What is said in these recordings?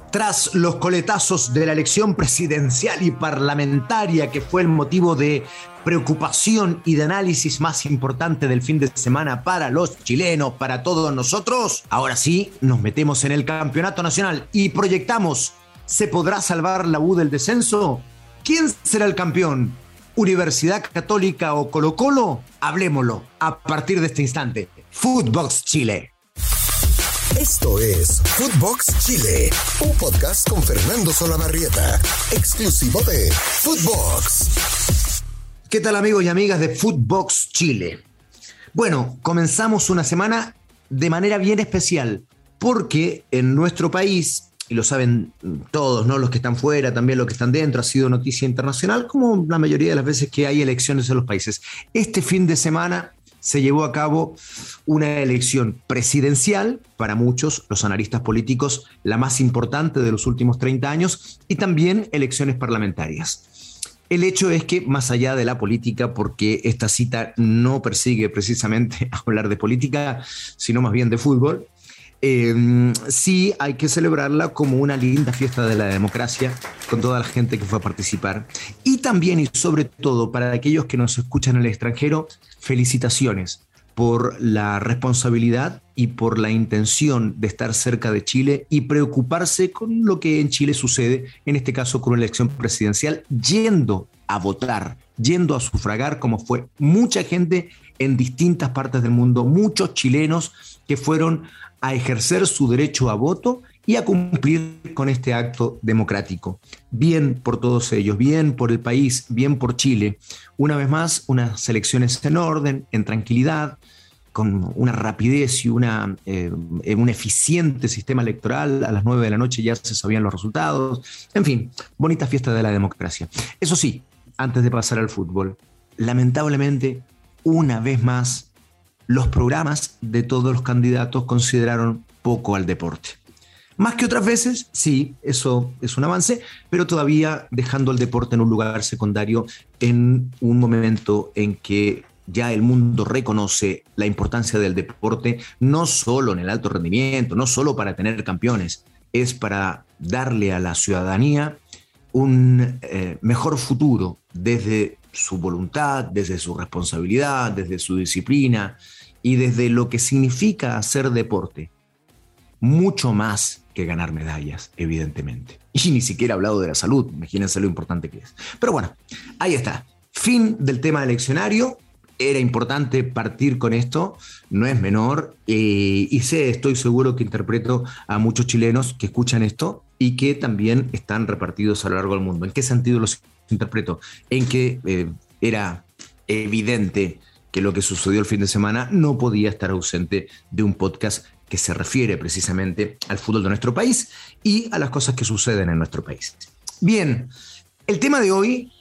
Tras los coletazos de la elección presidencial y parlamentaria, que fue el motivo de preocupación y de análisis más importante del fin de semana para los chilenos, para todos nosotros, ahora sí nos metemos en el campeonato nacional y proyectamos: ¿se podrá salvar la U del descenso? ¿Quién será el campeón? ¿Universidad Católica o Colo-Colo? Hablémoslo a partir de este instante. Footbox Chile. Esto es Footbox Chile, un podcast con Fernando Solabarrieta, exclusivo de Footbox. ¿Qué tal, amigos y amigas de Footbox Chile? Bueno, comenzamos una semana de manera bien especial, porque en nuestro país, y lo saben todos, ¿no? Los que están fuera, también los que están dentro, ha sido noticia internacional, como la mayoría de las veces que hay elecciones en los países. Este fin de semana se llevó a cabo una elección presidencial, para muchos, los analistas políticos, la más importante de los últimos 30 años, y también elecciones parlamentarias. El hecho es que, más allá de la política, porque esta cita no persigue precisamente hablar de política, sino más bien de fútbol, sí hay que celebrarla como una linda fiesta de la democracia, con toda la gente que fue a participar. Y también, y sobre todo, para aquellos que nos escuchan en el extranjero, felicitaciones por la responsabilidad y por la intención de estar cerca de Chile y preocuparse con lo que en Chile sucede, en este caso con una elección presidencial, yendo a votar, yendo a sufragar, como fue mucha gente en distintas partes del mundo, muchos chilenos que fueron a ejercer su derecho a voto y a cumplir con este acto democrático. Bien por todos ellos, bien por el país, bien por Chile. Una vez más, unas elecciones en orden, en tranquilidad, con una rapidez y un eficiente sistema electoral. A las 9 de la noche ya se sabían los resultados. En fin, bonita fiesta de la democracia. Eso sí, antes de pasar al fútbol, lamentablemente, una vez más, los programas de todos los candidatos consideraron poco al deporte. Más que otras veces, sí, eso es un avance, pero todavía dejando al deporte en un lugar secundario en un momento en que ya el mundo reconoce la importancia del deporte, no solo en el alto rendimiento, no solo para tener campeones, es para darle a la ciudadanía un mejor futuro desde su voluntad, desde su responsabilidad, desde su disciplina y desde lo que significa hacer deporte. Mucho más que ganar medallas, evidentemente. Y ni siquiera he hablado de la salud, imagínense lo importante que es. Pero bueno, ahí está. Fin del tema eleccionario. Era importante partir con esto, no es menor, y estoy seguro que interpreto a muchos chilenos que escuchan esto y que también están repartidos a lo largo del mundo. ¿En qué sentido los interpreto? En que era evidente que lo que sucedió el fin de semana no podía estar ausente de un podcast que se refiere precisamente al fútbol de nuestro país y a las cosas que suceden en nuestro país. Bien, el tema de hoy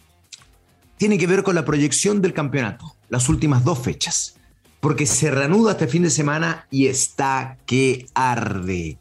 tiene que ver con la proyección del campeonato, las últimas 2 fechas, porque se reanuda este fin de semana y está que arde.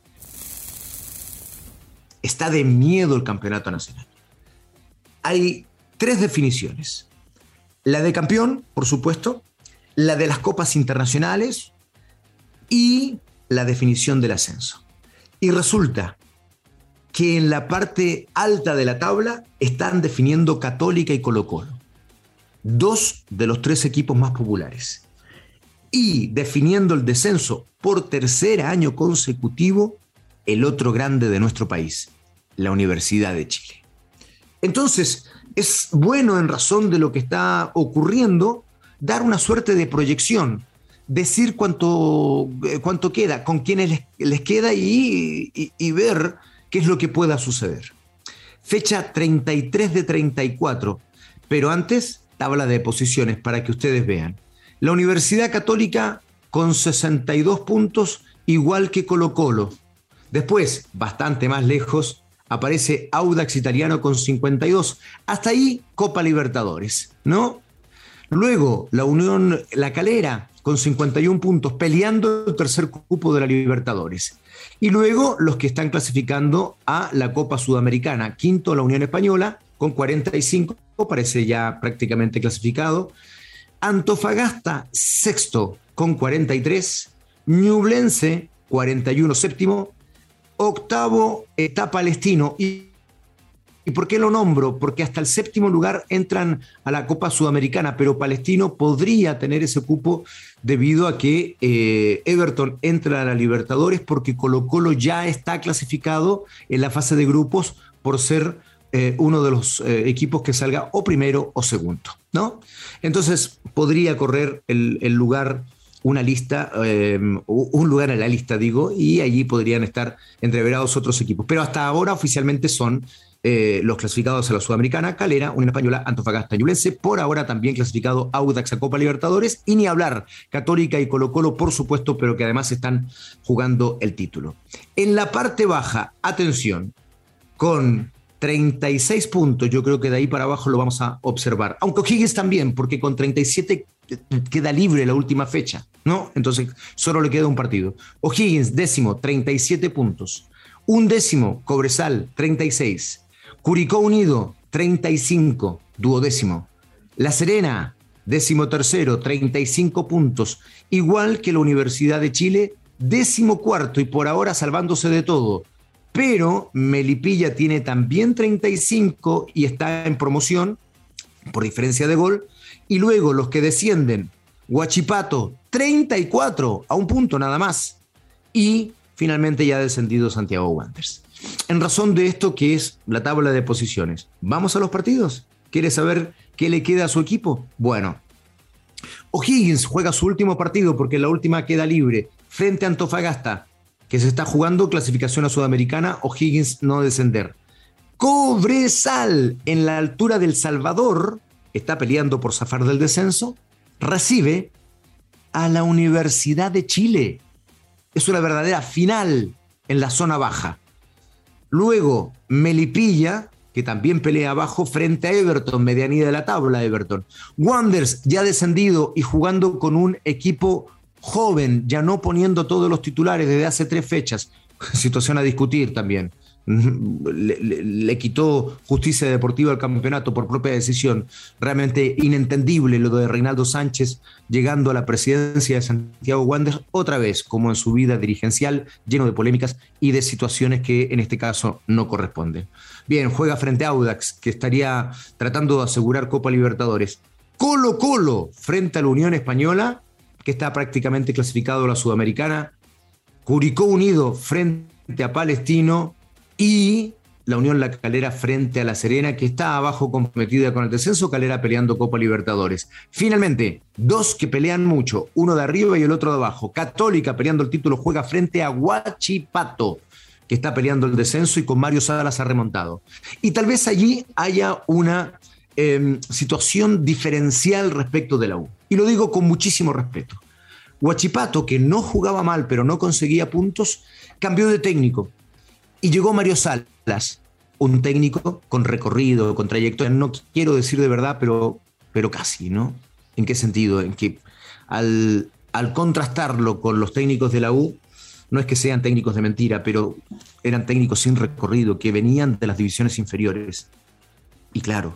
Está de miedo el campeonato nacional. Hay 3 definiciones. La de campeón, por supuesto, la de las copas internacionales y la definición del ascenso. Y resulta que en la parte alta de la tabla están definiendo Católica y Colo-Colo, 2 de los 3 equipos más populares. Y definiendo el descenso por 3er año consecutivo, el otro grande de nuestro país, la Universidad de Chile. Entonces, es bueno, en razón de lo que está ocurriendo, dar una suerte de proyección, decir cuánto queda, con quiénes les queda y ver qué es lo que pueda suceder. Fecha 33 de 34, pero antes, tabla de posiciones para que ustedes vean. La Universidad Católica con 62 puntos, igual que Colo-Colo. Después, bastante más lejos, aparece Audax Italiano con 52. Hasta ahí, Copa Libertadores, ¿no? Luego, la Unión La Calera con 51 puntos, peleando el tercer cupo de la Libertadores. Y luego, los que están clasificando a la Copa Sudamericana. Quinto, la Unión Española con 45, parece ya prácticamente clasificado. Antofagasta, sexto, con 43. Ñublense, 41, séptimo. Octavo está Palestino. ¿Y por qué lo nombro? Porque hasta el séptimo lugar entran a la Copa Sudamericana, pero Palestino podría tener ese cupo debido a que Everton entra a la Libertadores, porque Colo-Colo ya está clasificado en la fase de grupos por ser uno de los equipos que salga o primero o segundo, ¿no? Entonces podría correr el lugar, una lista, un lugar en la lista, digo, y allí podrían estar entreverados otros equipos. Pero hasta ahora oficialmente son los clasificados a la Sudamericana: Calera, Unión Española, Antofagasta, Ñublense. Por ahora también clasificado Audax a Copa Libertadores, y ni hablar Católica y Colo-Colo, por supuesto, pero que además están jugando el título. En la parte baja, atención, con 36 puntos, yo creo que de ahí para abajo lo vamos a observar. Aunque O'Higgins también, porque con 37 queda libre la última fecha, ¿no? Entonces solo le queda un partido. O'Higgins, décimo, 37 puntos. Undécimo, Cobresal, 36. Curicó Unido, 35, duodécimo. La Serena, décimo tercero, 35 puntos. Igual que la Universidad de Chile, décimo cuarto, y por ahora salvándose de todo. Pero Melipilla tiene también 35 y está en promoción por diferencia de gol. Y luego los que descienden: Huachipato, 34, a un punto nada más. Y finalmente ya ha descendido Santiago Wanderers. En razón de esto, que es la tabla de posiciones, ¿vamos a los partidos? ¿Quiere saber qué le queda a su equipo? Bueno, O'Higgins juega su último partido, porque la última queda libre, frente a Antofagasta, que se está jugando clasificación a Sudamericana. O'Higgins no descender. Cobresal, en la altura del Salvador, está peleando por zafar del descenso, recibe a la Universidad de Chile. Es una verdadera final en la zona baja. Luego, Melipilla, que también pelea abajo, frente a Everton, medianía de la tabla Everton. Wanderers, ya descendido y jugando con un equipo joven, ya no poniendo todos los titulares desde hace 3 fechas. Situación a discutir también. Le quitó Justicia Deportiva al campeonato por propia decisión. Realmente inentendible lo de Reinaldo Sánchez llegando a la presidencia de Santiago Wanderers otra vez, como en su vida dirigencial, lleno de polémicas y de situaciones que en este caso no corresponden. Bien, juega frente a Audax, que estaría tratando de asegurar Copa Libertadores. Colo-Colo frente a la Unión Española, que está prácticamente clasificado a la Sudamericana. Curicó Unido frente a Palestino, y la Unión La Calera frente a La Serena, que está abajo comprometida con el descenso. Calera peleando Copa Libertadores. Finalmente, 2 que pelean mucho, uno de arriba y el otro de abajo. Católica, peleando el título, juega frente a Huachipato, que está peleando el descenso y con Mario Salas ha remontado. Y tal vez allí haya una situación diferencial respecto de la U. Y lo digo con muchísimo respeto. Huachipato, que no jugaba mal pero no conseguía puntos, cambió de técnico. Y llegó Mario Salas, un técnico con recorrido, con trayectoria. No quiero decir de verdad, pero casi, ¿no? ¿En qué sentido? En que al contrastarlo con los técnicos de la U, no es que sean técnicos de mentira, pero eran técnicos sin recorrido, que venían de las divisiones inferiores. Y claro,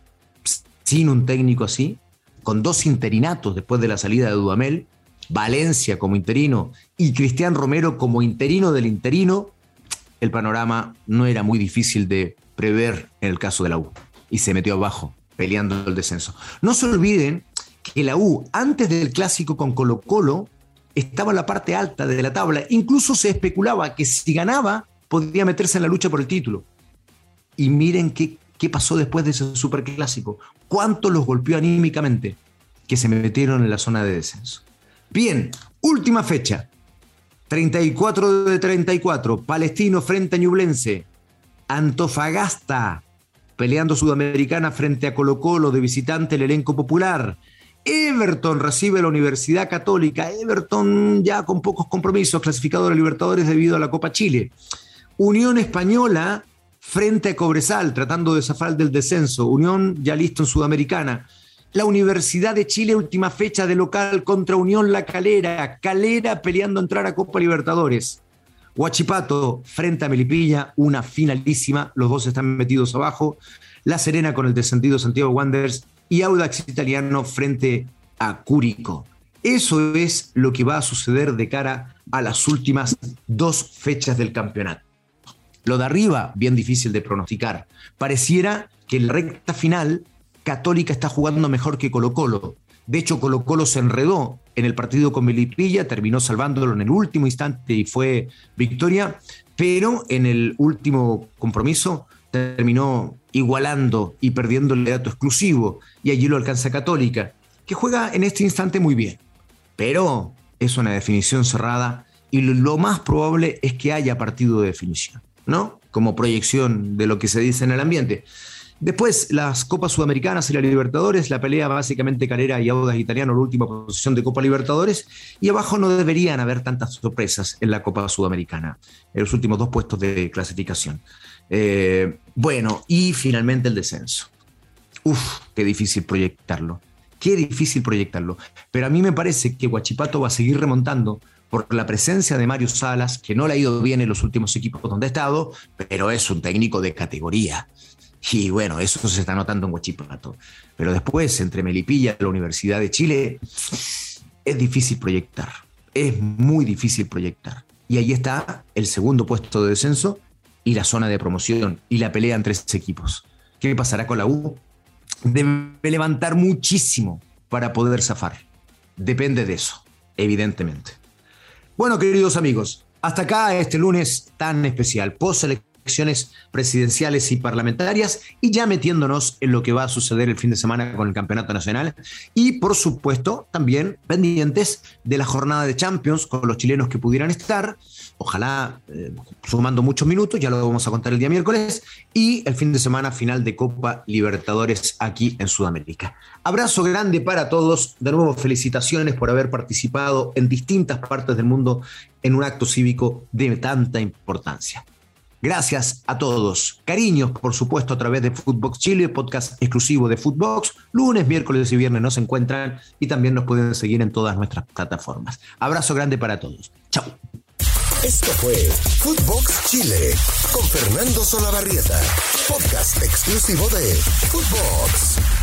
sin un técnico así, con 2 interinatos después de la salida de Dudamel, Valencia como interino y Cristian Romero como interino del interino, el panorama no era muy difícil de prever en el caso de la U. Y se metió abajo, peleando el descenso. No se olviden que la U, antes del clásico con Colo-Colo, estaba en la parte alta de la tabla. Incluso se especulaba que si ganaba, podía meterse en la lucha por el título. Y miren qué pasó después de ese superclásico. Cuánto los golpeó anímicamente, que se metieron en la zona de descenso. Bien, última fecha. 34 de 34, Palestino frente a Ñublense. Antofagasta peleando Sudamericana frente a Colo-Colo, de visitante el elenco popular. Everton recibe a la Universidad Católica. Everton ya con pocos compromisos, clasificado a la Libertadores debido a la Copa Chile. Unión Española frente a Cobresal, tratando de zafar del descenso. Unión ya listo en Sudamericana. La Universidad de Chile, última fecha de local contra Unión La Calera. Calera peleando entrar a Copa Libertadores. Huachipato frente a Melipilla, una finalísima. Los dos están metidos abajo. La Serena con el descendido Santiago Wanderers. Y Audax Italiano frente a Curicó. Eso es lo que va a suceder de cara a las últimas 2 fechas del campeonato. Lo de arriba, bien difícil de pronosticar. Pareciera que en la recta final Católica está jugando mejor que Colo-Colo. De hecho, Colo-Colo se enredó en el partido con Melipilla, terminó salvándolo en el último instante y fue victoria, pero en el último compromiso terminó igualando y perdiendo el dato exclusivo, y allí lo alcanza Católica, que juega en este instante muy bien. Pero es una definición cerrada y lo más probable es que haya partido de definición, ¿no? Como proyección de lo que se dice en el ambiente. Después, las Copas Sudamericanas y la Libertadores, la pelea básicamente Calera y Audax Italiano, la última posición de Copa Libertadores, y abajo no deberían haber tantas sorpresas en la Copa Sudamericana, en los últimos 2 puestos de clasificación. Bueno, y finalmente el descenso. Qué difícil proyectarlo. Qué difícil proyectarlo. Pero a mí me parece que Huachipato va a seguir remontando por la presencia de Mario Salas, que no le ha ido bien en los últimos equipos donde ha estado, pero es un técnico de categoría. Y bueno, eso se está notando en Huachipato. Pero después, entre Melipilla y la Universidad de Chile, es difícil proyectar. Es muy difícil proyectar. Y ahí está el segundo puesto de descenso y la zona de promoción y la pelea entre estos equipos. ¿Qué pasará con la U? Debe levantar muchísimo para poder zafar. Depende de eso, evidentemente. Bueno, queridos amigos, hasta acá este lunes tan especial, post-elecciones presidenciales y parlamentarias, y ya metiéndonos en lo que va a suceder el fin de semana con el Campeonato Nacional, y por supuesto también pendientes de la jornada de Champions con los chilenos que pudieran estar, ojalá sumando muchos minutos, ya lo vamos a contar el día miércoles, y el fin de semana final de Copa Libertadores aquí en Sudamérica. Abrazo grande para todos, de nuevo felicitaciones por haber participado en distintas partes del mundo en un acto cívico de tanta importancia. Gracias a todos. Cariños, por supuesto, a través de Footbox Chile, podcast exclusivo de Footbox. Lunes, miércoles y viernes nos encuentran y también nos pueden seguir en todas nuestras plataformas. Abrazo grande para todos. Chau. Esto fue Footbox Chile con Fernando Solabarrieta, podcast exclusivo de Footbox.